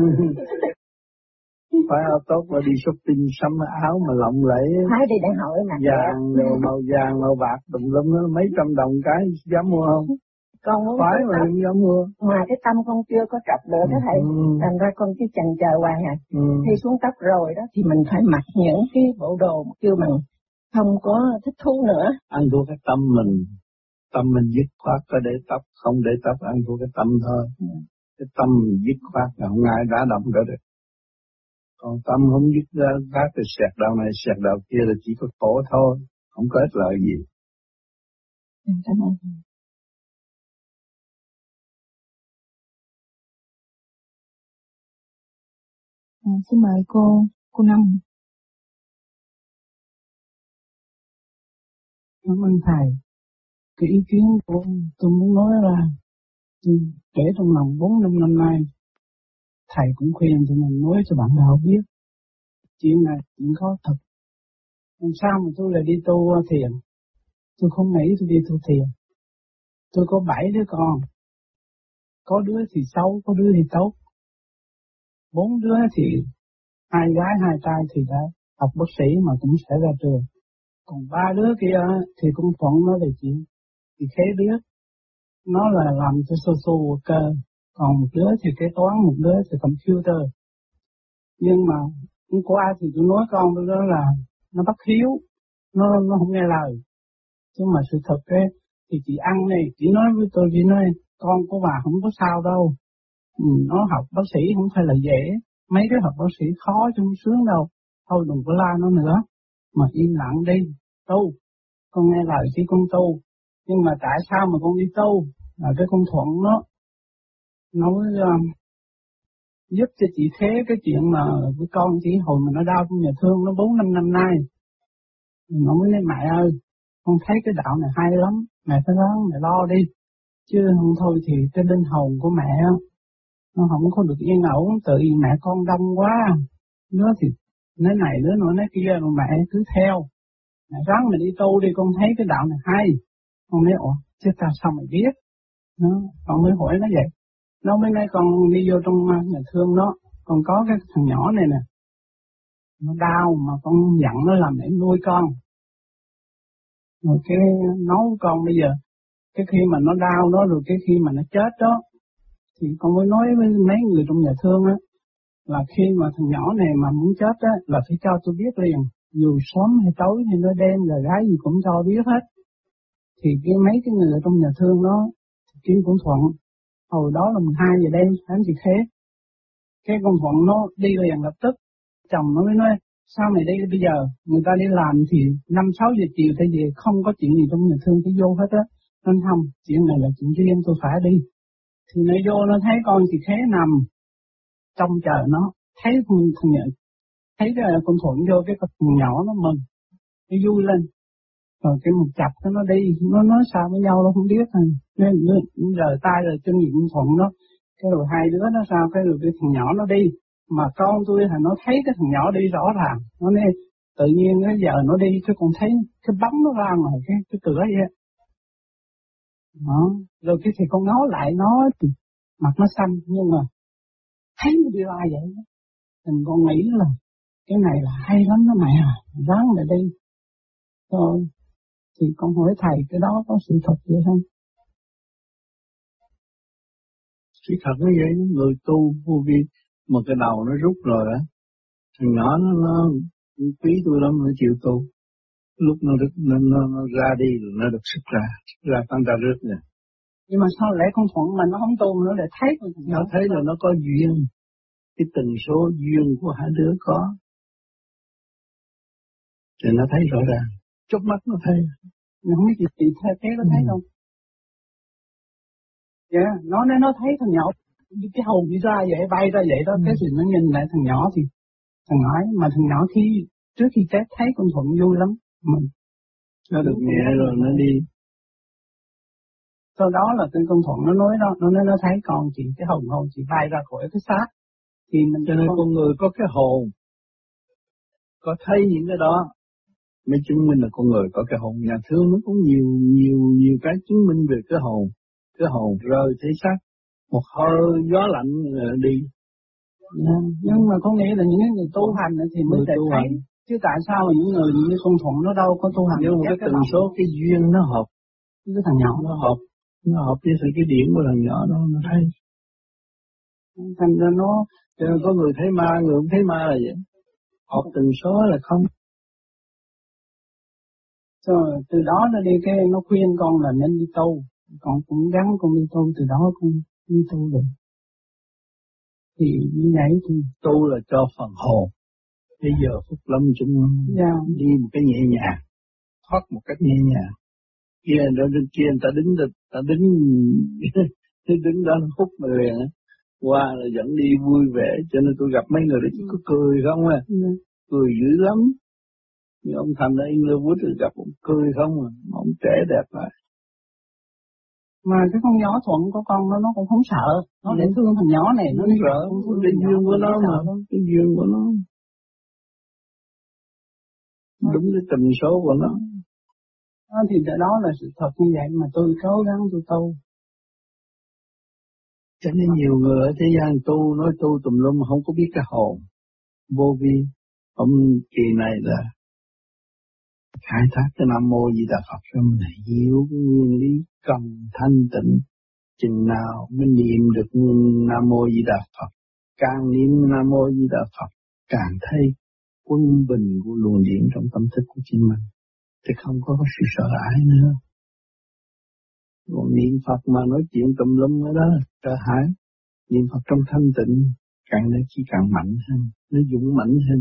[SPEAKER 5] Phái áo tốt mà đi shopping sắm áo mà lộng lẫy.
[SPEAKER 6] Phái đi để hỏi mà.
[SPEAKER 5] Vàng, màu vàng, màu bạc, tùm lum mấy trăm đồng cái, dám mua không?
[SPEAKER 6] Con muốn
[SPEAKER 5] phái mà đừng dám mua.
[SPEAKER 6] Mà cái tâm con chưa có trật được đó thầy, ừ. thành ra con cứ chần chờ hoài à. Ừ. Khi xuống tóc rồi đó thì mình phải mặc những cái bộ đồ kêu bằng không có thích thú nữa.
[SPEAKER 5] Ăn thua cái tâm mình, tâm mình dứt khoát có để tóc, không để tóc, ăn thua cái tâm thôi. Ừ. Cái tâm mình dứt khoát là không ai đá động đỡ được. Còn tâm không dứt ra phát thì sẹt đầu này sẹt đầu kia là chỉ có khổ thôi, không có ích lợi gì.
[SPEAKER 6] Cảm ơn.
[SPEAKER 3] À, xin mời cô, cô Năm.
[SPEAKER 2] Cảm ơn thầy. Cái ý kiến của tôi muốn nói là để trong lòng bốn năm năm nay, thầy cũng khuyên tụi mình nói cho bạn đạo biết chuyện này chuyện có thật. Làm sao mà tôi lại đi tu thiền? Tôi không nghĩ tôi đi tu thiền. Tôi có bảy đứa con, có đứa thì xấu, có đứa thì tốt. Bốn đứa thì hai gái hai trai thì đã học bác sĩ mà cũng sẽ ra trường. Còn ba đứa kia thì cũng thuận nói về chuyện thì khế đứa nó là làm cho social worker, còn một đứa thì kế toán, một đứa thì computer. Nhưng mà không có ai thì tôi nói con tôi đó là nó bất hiếu, nó nó không nghe lời. Nhưng mà sự thật ấy, thì chị ăn này, chị nói với tôi, chị nói con của bà không có sao đâu. Ừ, nó học bác sĩ không phải là dễ, mấy cái học bác sĩ khó chứ không sướng đâu. Thôi đừng có la nó nữa, mà im lặng đi, tu. Con nghe lời chứ con tu, nhưng mà tại sao mà con đi tu? Là cái con Thuận nó, nó mới uh, giúp cho chị Thế cái chuyện mà cái con chị hồi mà nó đau trong nhà thương nó bốn năm năm nay. Nó mới nói mẹ ơi, con thấy cái đạo này hay lắm, mẹ phải ráng mẹ lo đi. Chứ không thôi thì cái linh hồn của mẹ nó không có được yên ổn, tự mẹ con đông quá. Nữa thì nói này, nữa nói nói kia, rồi mẹ cứ theo. Mẹ ráng mẹ đi tu đi, con thấy cái đạo này hay. Con nói, ủa, chứ ta sao mày biết? Nó, con mới hỏi nó vậy. Nó mới nói con đi vô trong nhà thương nó, con có cái thằng nhỏ này nè. Nó đau mà con dặn nó làm để nuôi con. Rồi cái nấu con bây giờ, cái khi mà nó đau đó, rồi cái khi mà nó chết đó, thì con mới nói với mấy người trong nhà thương á, là khi mà thằng nhỏ này mà muốn chết á, là phải cho tôi biết liền. Dù sớm hay tối hay nó đêm rồi gái gì cũng cho biết hết. Thì cái mấy cái người ở trong nhà thương đó, kêu con Thuận, hồi đó là mười hai giờ đêm, hắn chị Khế. Cái con Thuận nó đi liền lập tức, chồng nó mới nói, sao mày đi bây giờ, người ta đi làm thì năm sáu giờ chiều tới về, không có chuyện gì trong nhà thương phải vô hết á. Nên không, chuyện này là chuyện riêng tôi phải đi. Thì nó vô nó thấy con chị Khế nằm trong chờ nó, thấy con thằng nhỏ, thấy cái con Thuận vô cái thằng nhỏ nó mừng, nó vui lên. Rồi cái một chập nó đi, nó nói sao với nhau nó không biết rồi. Nên rời tay rồi chân gì con Thuận nó, cái rồi hai đứa nó sao, cái rồi cái thằng nhỏ nó đi. Mà con tôi là nó thấy cái thằng nhỏ đi rõ ràng, nó nói tự nhiên cái giờ nó đi, cái con thấy cái bóng nó ra ngoài cái, cái cửa vậy. Đó. Rồi cái thì con nói lại nó thì mặt nó xanh, nhưng mà thấy nó đi ra vậy. Thành con nghĩ là cái này là hay lắm đó mẹ à, ráng lại đi. Rồi thì con hỏi thầy cái đó có sự thật vậy không?
[SPEAKER 5] Sự thật như vậy, người tu vô vi mà cái đầu nó rút rồi á, thằng nhỏ nó, nó quý tôi lắm, nó chịu tu. Lúc nó, nó, nó, nó ra đi rồi nó được sức ra, ra tăng ra rước rồi.
[SPEAKER 2] Nhưng mà sao lại con Thuận mà nó không tu mà nó lại thấy con thằng
[SPEAKER 5] nó thấy là nó có duyên, cái tần số duyên của hai đứa có, thì nó thấy rõ ràng, chớp mắt nó thấy.
[SPEAKER 2] Nó không biết gì gì thế, thế nó thấy ừ. không? Dạ, yeah, nó nói nó thấy thằng nhỏ, cái hồn đi ra vậy, bay ra vậy đó, ừ. Cái gì nó nhìn lại thằng nhỏ thì thằng nhỏ ấy, mà thằng nhỏ khi trước khi chết thấy con Thuận vui lắm, mình
[SPEAKER 5] nó được nhẹ rồi nó đi.
[SPEAKER 2] Sau đó là tên con Thuận nó nói đó, nó nói nó thấy con chị, cái hồn hồn chị bay ra khỏi cái xác. Thì mình
[SPEAKER 5] cho nên con... con người có cái hồn, có thấy những cái đó, mới chứng minh là con người có cái hồn. Nhà thương nó có nhiều nhiều nhiều cái chứng minh về cái hồn. Cái hồn rơi thế xác, một hơi gió lạnh đi.
[SPEAKER 2] Yeah. Nhưng mà có nghĩa là những người tu hành thì mới thể thấy. Hành. Chứ tại sao mà những người như con Thuận nó đâu có tu hành.
[SPEAKER 5] Nhưng mà cái tần số, cái duyên nó hợp.
[SPEAKER 2] Cái thằng nhỏ
[SPEAKER 5] nó hợp. Nó hợp với sự cái điểm của thằng nhỏ đó, nó thấy.
[SPEAKER 2] Thành ra nó...
[SPEAKER 5] Cho nên có người thấy ma, người không thấy ma là vậy. Hợp tần số là không.
[SPEAKER 2] Rồi từ đó nó đi cái nó khuyên con là nên đi tu. Con cũng gắng con đi tu, từ đó con đi tu được. Thì như vậy thì...
[SPEAKER 5] Tu là cho phần hồn. Bây giờ Phúc Lâm chúng yeah. đi một cái nhẹ nhàng, thoát một cách nhẹ nhàng. Kia đó kia người ta đứng ta đứng đứng đó nó hút mà liền á, qua là dẫn đi vui vẻ, cho nên tôi gặp mấy người đó chỉ có cười không à, yeah. Cười dữ lắm. Như ông Thành ở Inglewood thì gặp ông cười không à, mà ông trẻ đẹp lại.
[SPEAKER 2] Mà cái con nhỏ Thuận của con nó nó cũng không sợ, nó để thương thằng nhỏ này, nó
[SPEAKER 5] không sợ, cái duyên của nó mà, cái duyên của nó. Đúng cái tần số của nó.
[SPEAKER 2] Đó, thì đó là sự thật như vậy mà tôi cố gắng tôi tu.
[SPEAKER 5] Cho nên nhiều người ở thế gian tu, nói tu tùm lum mà không có biết cái hồn. Vô vi, ông kỳ này là khai thác cái Nam Mô Di Đà Phật cho mình hiểu cái nguyên lý cần thanh tịnh. Chừng nào mới niệm được Nam Mô Di Đà Phật, càng niệm Nam Mô Di Đà Phật, càng thấy quân bình của luồng điển trong tâm thức của chính mình, thì không có sự sợ hãi nữa. Còn niệm Phật mà nói chuyện tùm lum ở đó, sợ hãi. Niệm Phật trong thanh tịnh, càng ngày chỉ càng mạnh hơn, nó dũng mãnh hơn.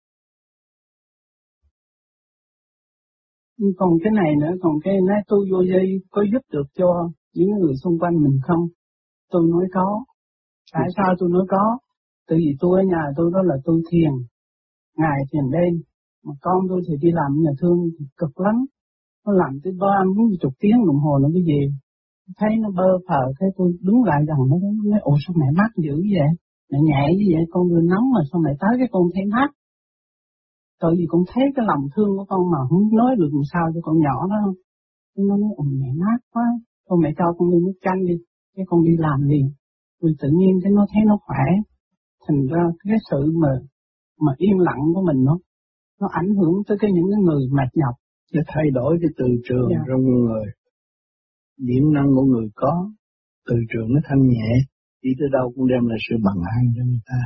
[SPEAKER 2] Còn cái này nữa, còn cái nói tu vô dây có giúp được cho những người xung quanh mình không? Tôi nói có. Tại sao tôi nói có? Tại vì tôi ở nhà tôi đó là tôi thiền, ngày thiền đêm, mà con tôi thì đi làm nhà thương thì cực lắm. Nó làm tới ba bốn chục tiếng đồng hồ nó mới về. Thấy nó bơ phờ, thấy tôi đứng lại gần nó, nói ồ sao mẹ mát dữ vậy? Mẹ nhẹ như vậy, con vừa nóng mà sao mẹ tới cái con thấy mát? Tại vì con thấy cái lòng thương của con mà không nói được làm sao cho con nhỏ đó không? Nó nói ồ mẹ mát quá, thôi mẹ cho con đi nước chanh đi, cái con đi làm liền. Rồi tự nhiên cái nó thấy nó khỏe. Thành ra cái sự mà mà yên lặng của mình nó nó ảnh hưởng tới cái những cái người mệt nhọc.
[SPEAKER 5] Nó thay đổi cái từ trường yeah. trong người. Điểm năng của người có, từ trường nó thanh nhẹ, đi tới đâu cũng đem lại sự bằng an cho người ta.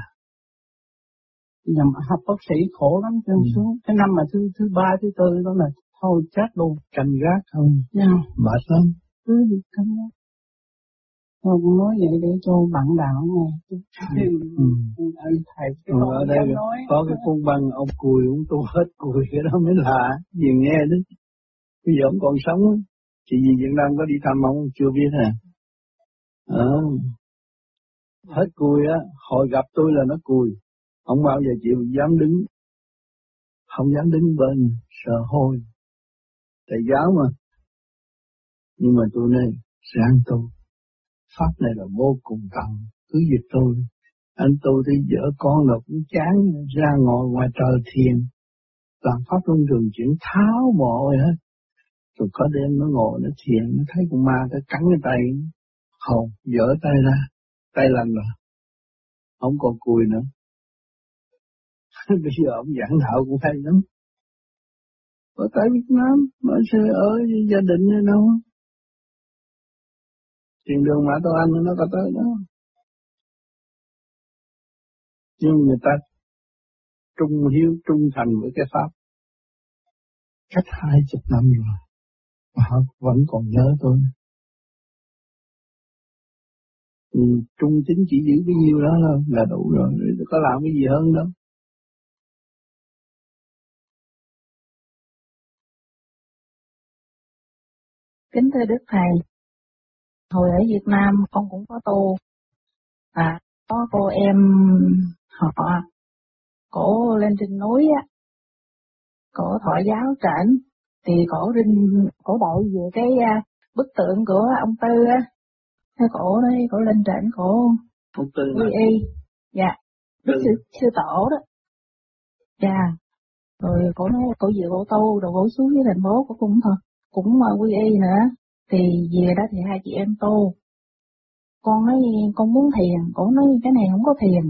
[SPEAKER 2] Nhằm học bác sĩ khổ lắm cho ừ. xuống. Cái năm mà thứ thứ ba, thứ tư đó là thôi chết luôn.
[SPEAKER 5] Canh gác không?
[SPEAKER 2] Yeah.
[SPEAKER 5] Mệt lắm.
[SPEAKER 2] Cứ ừ, canh gác. Tôi cũng nói vậy để cho bạn đạo nghe. Ừ. Ừ. Thầy cái
[SPEAKER 5] ừ, ở đây
[SPEAKER 2] nói,
[SPEAKER 5] có cái cuốn băng ông cùi, ông tu hết cùi, cái đó mới lạ. Gì nghe đấy. Bây giờ ông còn sống, chị gì Việt Nam có đi thăm ông chưa biết hả? Ờ. Hết cùi á, hồi gặp tôi là nó cùi. Không bao giờ chịu dám đứng, không dám đứng bên, sợ hôi. Thầy giáo mà. Nhưng mà tôi này, ráng tu. Pháp này là vô cùng tận, cứ việc tôi. Anh tu thì vợ con là cũng chán, ra ngồi ngoài trời thiền. Làm Pháp luân thường chuyển tháo mồ hết. Rồi có đêm nó ngồi, nó thiền, nó thấy con ma, nó cắn cái tay. Không, dỡ tay ra, tay lành rồi. Không còn cùi nữa. Bây giờ ông giảng đạo cũng hay lắm. Ở tại Việt Nam, mà sẽ ở gia đình hay đâu. Tiền đường Mã Tô Anh nó có tới đó. Nhưng người ta trung hiếu, trung thành với cái Pháp. Cách hai chục năm rồi. Mà họ vẫn còn nhớ tôi. Ừ, trung tín chỉ giữ cái nhiêu đó thôi là đủ rồi. Có làm cái gì hơn đâu.
[SPEAKER 3] Kính thưa Đức Thầy, hồi ở Việt Nam con cũng có tu, à, có cô em họ, cổ lên trên núi á, cổ thọ giáo trển, thì cổ rinh, cổ đợi về cái uh, bức tượng của ông Tư á, thế cổ đấy, cổ lên trển, cổ quy y, dạ, đức sư, sư tổ đó, dạ, rồi cổ nói cổ về cổ tu, rồi cổ xuống với thành phố, cổ cũng thôi, cũng uh, quy y nữa. Thì về đó thì hai chị em tu. Con nói con muốn thiền, cổ nói cái này không có thiền.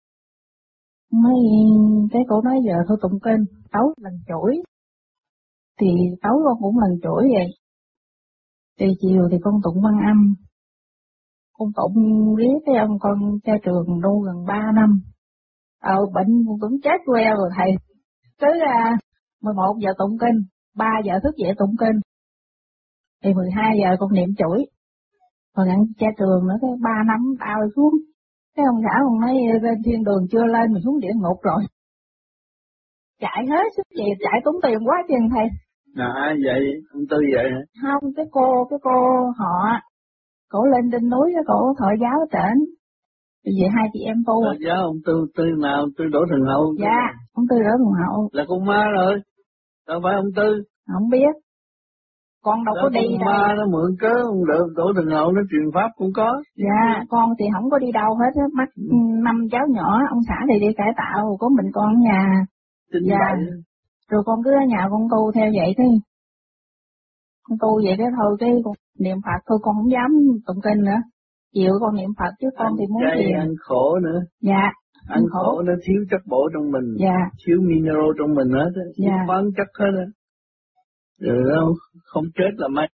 [SPEAKER 3] Nói cái cổ nói giờ thôi tụng kinh, tấu lần chuỗi. Thì tấu con cũng lần chuỗi vậy. Thì chiều thì con tụng văn âm. Con tụng riết cái ông con cha trường đu gần ba năm. Ờ bệnh con cũng chết queo rồi thầy. Tới uh, mười một giờ tụng kinh, ba giờ thức dậy tụng kinh. Thì mười hai giờ con niệm chuỗi. Còn ăn cha trường nữa, cái ba năm đau xuống. Cái ông xã còn nói lên thiên đường chưa lên mà xuống địa ngục rồi. Chạy hết sức gì, chạy tốn tiền quá chừng thầy.
[SPEAKER 5] À vậy, ông Tư vậy hả?
[SPEAKER 3] Không, cái cô, cái cô họ, cổ lên trên núi, cổ thọ giáo ở trển. Thì về hai chị em tu.
[SPEAKER 5] Thọ giáo ông Tư, Tư nào, Tư Đỗ Thần Hậu?
[SPEAKER 3] Dạ, ông Tư Đỗ Thần Hậu.
[SPEAKER 5] Là con ma rồi, đâu phải ông Tư.
[SPEAKER 3] Không biết. Con đâu đó có đi đâu.
[SPEAKER 5] Ma nó mượn cớ, ông Đỗ Thần Hậu nó truyền pháp cũng có.
[SPEAKER 3] Dạ, con thì không có đi đâu hết á, mắt ừ. năm cháu nhỏ, ông xã thì đi cải tạo, có mình con ở nhà.
[SPEAKER 5] Chính
[SPEAKER 3] dạ.
[SPEAKER 5] vậy.
[SPEAKER 3] Rồi con cứ ở nhà con tu theo vậy thôi. Con tu vậy cái thôi, cái con niệm Phật thôi, con không dám tụng kinh nữa. Chịu con niệm Phật chứ con ăn thì muốn thiền.
[SPEAKER 5] Ăn khổ nữa.
[SPEAKER 3] Dạ.
[SPEAKER 5] Ăn, ăn khổ. khổ nó thiếu chất bổ trong mình.
[SPEAKER 3] Dạ.
[SPEAKER 5] Thiếu mineral trong mình hết á.
[SPEAKER 3] Dạ.
[SPEAKER 5] Khoáng chất hết á. Rồi đâu, không chết là mấy.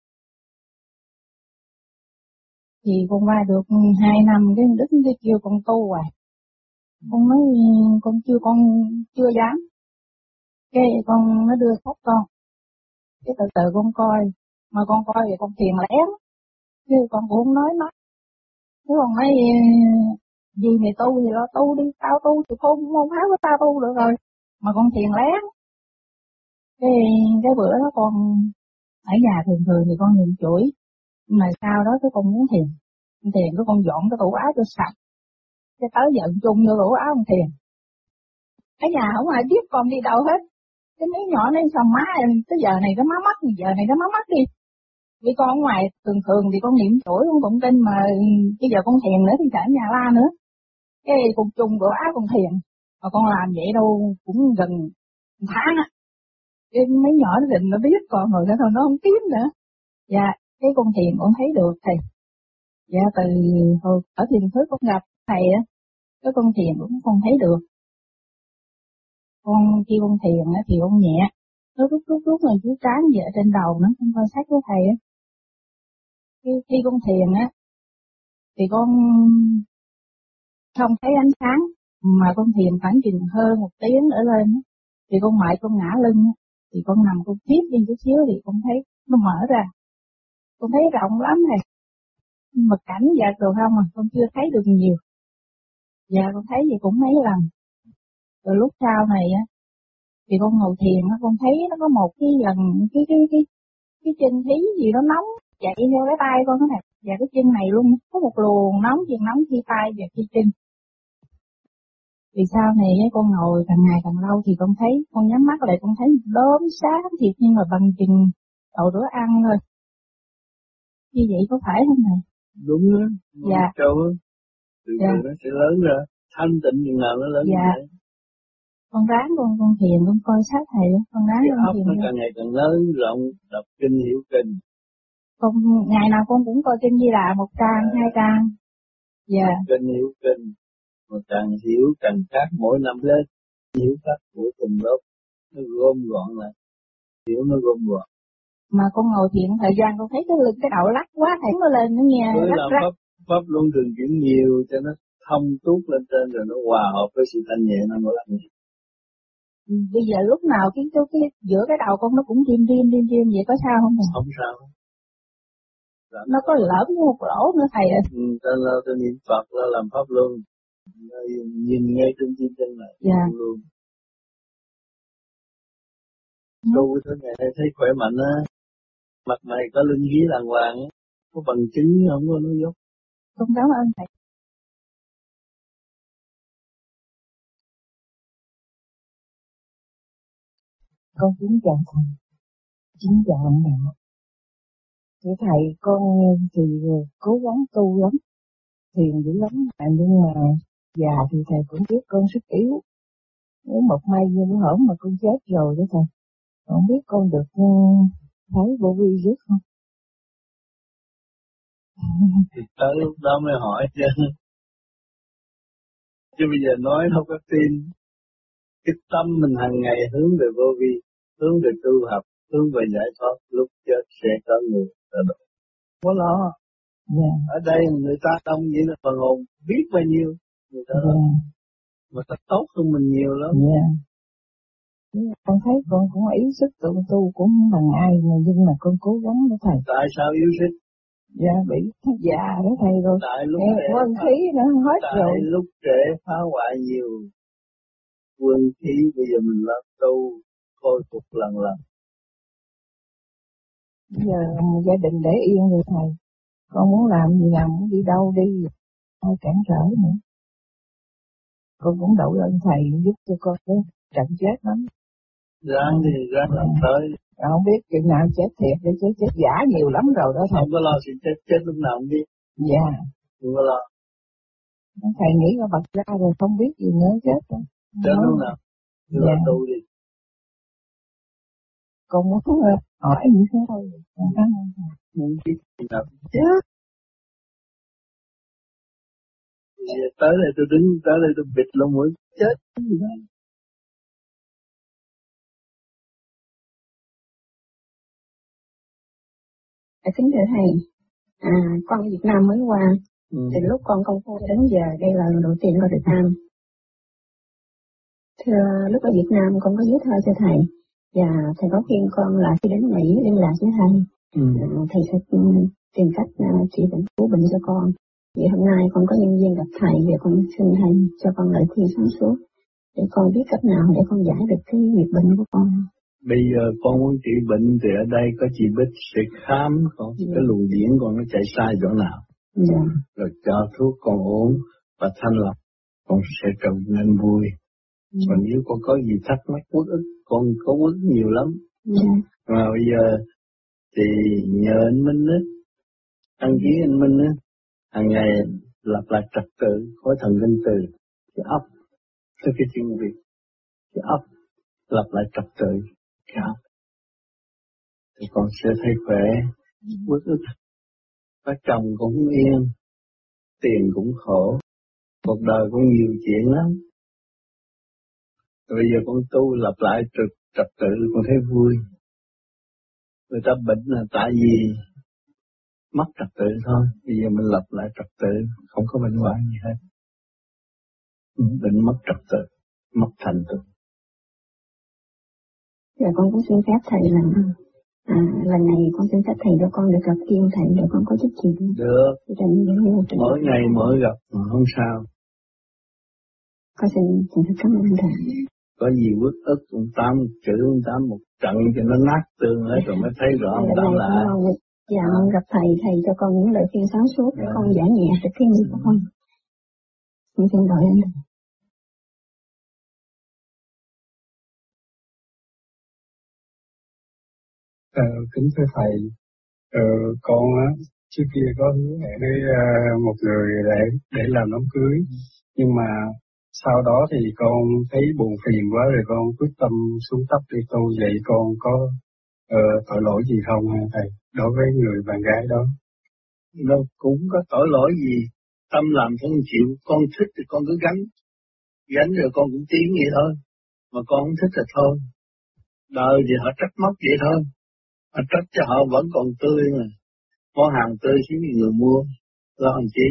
[SPEAKER 3] Thì con qua được hai năm cái Đức cái kêu con tu à. Con nói con chưa con chưa dám. Cái con nó đưa sách con. Cái từ từ con coi, mà con coi thì con thiền lén. Chứ con cũng không nói nó. Chứ còn nói gì mày tu thì lo tu đi, tao tu thì không không háo với tao tu được rồi. Mà con thiền lén. Cái, cái bữa đó con ở nhà thường thường thì con nhìn chuỗi. Nhưng mà sau đó cái con muốn thiền. Thiền cái con dọn cái tủ áo cho sạch. Cái tới giận chung vô tủ áo con thiền. Ở nhà không ai biết con đi đâu hết. Cái mấy nhỏ này sao má em, tới giờ này cái má mắt, giờ này cái má mắt đi. Vì con ở ngoài thường thường thì con niệm chuỗi con tụng kinh mà bây giờ con thiền nữa thì phải ở nhà la nữa. Cái cùng chung tủ áo con thiền. Mà con làm vậy đâu cũng gần một tháng á. Cái mấy nhỏ nó định nó biết con rồi cái thôi nó không kiếm nữa. Dạ, cái con thiền con thấy được thầy. Dạ, từ hồi ở thiền thức con gặp thầy á, cái con thiền cũng con thấy được. Con khi con thiền á thì con nhẹ, nó rút rút rút rồi chú trán về trên đầu nó, con quan sát của thầy á. Khi, khi con thiền á, thì con không thấy ánh sáng, mà con thiền khoảng chừng hơn một tiếng nữa lên á, thì con mệt con ngã lưng á, thì con nằm con tiếp đi chút xíu thì con thấy nó mở ra. Con thấy rộng lắm thầy. Nhưng mà cảnh vật đồ không à, con chưa thấy được nhiều. Dạ, con thấy gì cũng mấy lần. Rồi lúc sau này á, thì con ngồi thiền á, con thấy nó có một cái lần, cái cái cái cái chân thí gì nó nóng, chạy theo cái tay con này, và cái chân này luôn, có một luồng nóng, chân nóng khi tay và khi chân. Vì sau này á, con ngồi càng ngày càng lâu thì con thấy, con nhắm mắt lại con thấy đốm sáng thiệt nhưng mà bằng chừng đầu đũa ăn thôi. Như vậy có phải không thầy?
[SPEAKER 5] Đúng đó.
[SPEAKER 3] Dạ.
[SPEAKER 5] Châu á. Từ
[SPEAKER 3] Dạ.
[SPEAKER 5] từ nó sẽ lớn ra. Thanh tịnh chừng nào nó lớn
[SPEAKER 3] dạ.
[SPEAKER 5] vậy.
[SPEAKER 3] Con ráng con con thiền, con coi sát thầy, con ráng
[SPEAKER 5] cái
[SPEAKER 3] con
[SPEAKER 5] óc
[SPEAKER 3] thiền.
[SPEAKER 5] Nó càng ngày càng lớn, rộng, đọc kinh hiểu kinh.
[SPEAKER 3] Con ngày nào con cũng coi kinh Di Đà một trang, à. hai trang. Dạ.
[SPEAKER 5] Đọc kinh hiểu kinh. Mà càng hiểu càng khác mỗi năm lên. Hiểu khác mỗi từng lớp. Nó gom gọn lại. Hiểu nó gom gọn.
[SPEAKER 3] Mà con ngồi thiền thời gian con thấy cái lực cái đầu lắc quá thầy nó lên nó nghe
[SPEAKER 5] Với
[SPEAKER 3] rắc
[SPEAKER 5] làm
[SPEAKER 3] rắc.
[SPEAKER 5] pháp, pháp luân thường chuyển nhiều cho nó thông tuốt lên trên rồi nó hòa hợp với sự thanh nhẹ nó mới làm gì.
[SPEAKER 3] Ừ, bây giờ lúc nào cái, cái, cái giữa cái đầu con nó cũng tim tim tim tim vậy có sao không thầy?
[SPEAKER 5] Không sao.
[SPEAKER 3] Làm nó có lỡm một lỗ nữa thầy ạ.
[SPEAKER 5] Ừ, ta là ta niệm Phật là làm pháp luân. Nhìn ngay trên tim chân này.
[SPEAKER 3] Dạ.
[SPEAKER 5] Luôn. Tu tới ngày nay thấy khỏe mạnh á. Mặt mày có linh khí đàng hoàng á. Có bằng chứng không có nói dốt.
[SPEAKER 3] Con cảm ơn thầy.
[SPEAKER 6] Con kính chào thầy, kính chào anh đạo. Thưa thầy, con thì cố gắng tu lắm, thiền dữ lắm, nhưng mà già thì thầy cũng biết con sức yếu. Nếu một may như bữa hổm mà con chết rồi đó thầy, không biết con được thấy vô vi rước không?
[SPEAKER 5] Thì tới lúc đó mới hỏi chứ. Chứ bây giờ nói không có tin. Cái tâm mình hàng ngày hướng về vô vi, hướng về tu học, hướng về giải thoát, lúc chết sẽ có người ta độ. Có lo.
[SPEAKER 6] Yeah.
[SPEAKER 5] Ở đây người ta đông vậy là phần hồn biết bao nhiêu. Người ta
[SPEAKER 6] yeah.
[SPEAKER 5] Mà ta tốt hơn mình nhiều lắm.
[SPEAKER 6] Yeah. Con thấy con cũng ý sức tu tu cũng không bằng ai mà nhưng mà con cố gắng đó thầy.
[SPEAKER 5] Tại sao yếu sức?
[SPEAKER 6] Dạ bị già đó thầy rồi.
[SPEAKER 5] Tại lúc
[SPEAKER 6] Nghe
[SPEAKER 5] trẻ
[SPEAKER 6] quân khí nó hết
[SPEAKER 5] tại
[SPEAKER 6] rồi.
[SPEAKER 5] Tại lúc trẻ phá hoại nhiều quân khí, bây giờ mình làm tu khôi phục lần lần.
[SPEAKER 6] Bây giờ gia đình để yên rồi thầy. Con muốn làm gì làm, muốn đi đâu đi, ai cản trở nữa. Con cũng đậu ơn thầy giúp cho con cái trận chết lắm.
[SPEAKER 5] Ráng thì ráng làm tới.
[SPEAKER 6] À, không biết chừng nào chết thiệt, để chết chết giả nhiều lắm rồi đó thầy.
[SPEAKER 5] Không có lo sự chết, chết lúc nào không biết.
[SPEAKER 6] Dạ.
[SPEAKER 5] Không có lo.
[SPEAKER 6] Thầy nghĩ nó bật ra rồi không biết gì nữa chết rồi.
[SPEAKER 5] Chết lúc nào? Cứ
[SPEAKER 6] dạ.
[SPEAKER 5] tu đi.
[SPEAKER 6] Con muốn hỏi như thế thôi.
[SPEAKER 5] Muốn biết gì nào chết. Giờ tới đây tôi đứng, tới đây tôi bịt lỗ mũi, chết gì đó.
[SPEAKER 6] Kính thưa thầy, à, con ở Việt Nam mới qua, ừ. Từ lúc con công phu đến giờ đây là lần đầu tiên con Việt Nam. Thưa, lúc ở Việt Nam con có viết thơ cho thầy, và thầy có khuyên con là khi đến Mỹ liên lạc với thầy, ừ. à, thầy sẽ tìm cách uh, trị bệnh cứu bệnh cho con. Vậy hôm nay con có nhân duyên gặp thầy, và con xin thầy cho con lời khuyên sáng suốt để con biết cách nào để con giải được cái việc bệnh của con.
[SPEAKER 5] Bây giờ con muốn trị bệnh thì ở đây có chị Bích sẽ khám con, yeah. Cái luồng điển con nó chạy sai chỗ nào,
[SPEAKER 6] yeah.
[SPEAKER 5] Rồi cho thuốc con uống và thanh lọc, con sẽ trở nên vui. Yeah. Còn nếu con có gì thắc mắc uất ức, con có uất nhiều lắm.
[SPEAKER 6] Yeah.
[SPEAKER 5] Mà bây giờ thì nhờ anh Minh á, đăng ký anh Minh á, hàng ngày lặp lại trật tự khối thần kinh từ cái óc tới cái chân việc, cái óc lặp lại trật tự cả, thì con sẽ thấy khỏe, uất ức. Có chồng cũng không yên, tiền cũng khổ, cuộc đời cũng nhiều chuyện lắm. Rồi bây giờ con tu lặp lại trật, trật tự, con thấy vui. Người ta bệnh là tại vì mất trật tự thôi, bây giờ mình lặp lại trật tự, không có bệnh hoạn gì hết. Bệnh mất trật tự, mất thành tựu.
[SPEAKER 6] Dạ con cũng xin phép thầy là à, lần này con xin phép thầy cho con được gặp riêng thầy để con có chút chuyện.
[SPEAKER 5] Được, mỗi ngày mỗi gặp mà không sao.
[SPEAKER 6] Con xin xin cảm ơn thầy.
[SPEAKER 5] Có gì uất ức ông tám chữ ông tám một trận cho nó nát tương hết rồi mới thấy rõ ông tám lại.
[SPEAKER 6] Dạ con gặp thầy, thầy cho con những lời khuyên sáng suốt để con giải nhẹ được cái nghiệp của con. Con xin đợi anh.
[SPEAKER 2] Ờ, kính thưa thầy, ờ, con á, trước kia có hứa hẹn với uh, một người để để làm đám cưới, nhưng mà sau đó thì con thấy buồn phiền quá rồi con quyết tâm xuống tấp đi tu. Vậy con có uh, tội lỗi gì không hả thầy, đối với người bạn gái đó?
[SPEAKER 5] Nó cũng có tội lỗi gì, tâm làm không chịu, con thích thì con cứ gánh, gánh rồi con cũng tiến vậy thôi, mà con không thích là thôi. Đời thì họ trách móc vậy thôi, họ trách cho họ vẫn còn tươi mà, món hàng tươi khiến người mua, lo làm chi?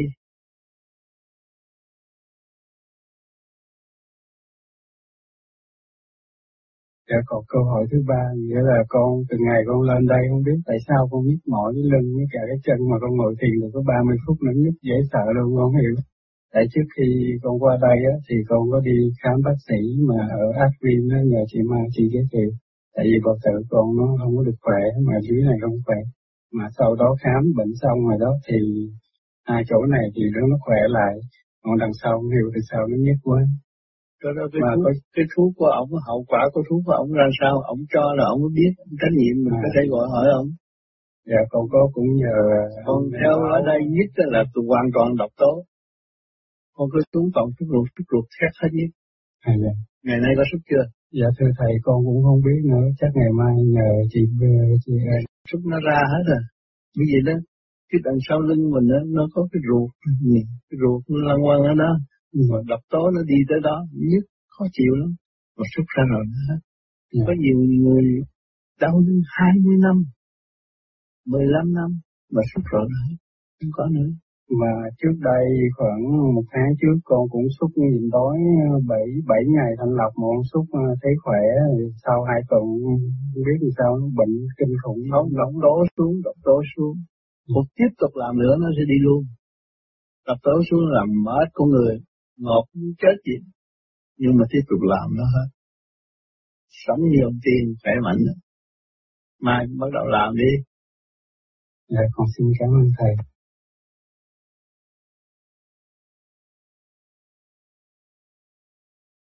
[SPEAKER 2] Dạ, còn câu hỏi thứ ba, nghĩa là con từ ngày con lên đây không biết tại sao con nhức mỏi cái lưng với cả cái chân, mà con ngồi thiền được có ba mươi phút nó nhức dễ sợ luôn, con không hiểu. Tại trước khi con qua đây á, thì con có đi khám bác sĩ mà ở Advin á, nhờ chị Mai chị giới thiệu. Tại vì bào tử con nó không có được khỏe, mà dưới này không khỏe. Mà sau đó khám bệnh xong rồi đó thì hai chỗ này thì nó khỏe lại, còn đằng sau không hiểu tại sao nó nhức quá.
[SPEAKER 5] Cái đó cái thuốc, có... cái thuốc của ông, hậu quả của thuốc của ông ra sao, ông cho là ông mới biết, trách nhiệm mình à. Có thể gọi hỏi ông.
[SPEAKER 2] Dạ con có cũng nhờ.
[SPEAKER 5] Con theo ở đây nhất là tôi hoàn toàn độc tố. Con cứ xuống còn thuốc ruột, thuốc ruột xét hết nhất.
[SPEAKER 2] À, dạ.
[SPEAKER 5] Ngày nay có súc chưa?
[SPEAKER 2] Dạ thưa thầy, con cũng không biết nữa, chắc ngày mai nhờ chị chị
[SPEAKER 5] súc nó ra hết rồi. Như vậy đó, cái đằng sau lưng mình đó, nó có cái ruột, cái ruột nó lăn quăng ở đó. Mà độc tố nó đi tới đó, nhất khó chịu lắm, mà xuất ra rồi nó hết. Yeah. Có nhiều người đau đến hai mươi năm, mười lăm năm, mà xuất rồi nó hết, không có nữa.
[SPEAKER 2] Mà trước đây khoảng một tháng trước con cũng xúc nhịn đói bảy bảy ngày thanh lọc mà con xúc thấy khỏe, sau hai tuần không biết làm sao nó bệnh kinh khủng.
[SPEAKER 5] Không, độc tố xuống, độc tố xuống, một tiếp tục làm nữa nó sẽ đi luôn. Độc tố xuống làm mệt con người, ngọt chết gì, nhưng mà tiếp tục làm nó hết. Sống nhiều tiền, khỏe mạnh, mai bắt đầu làm đi.
[SPEAKER 2] Dạ, con xin cảm ơn thầy.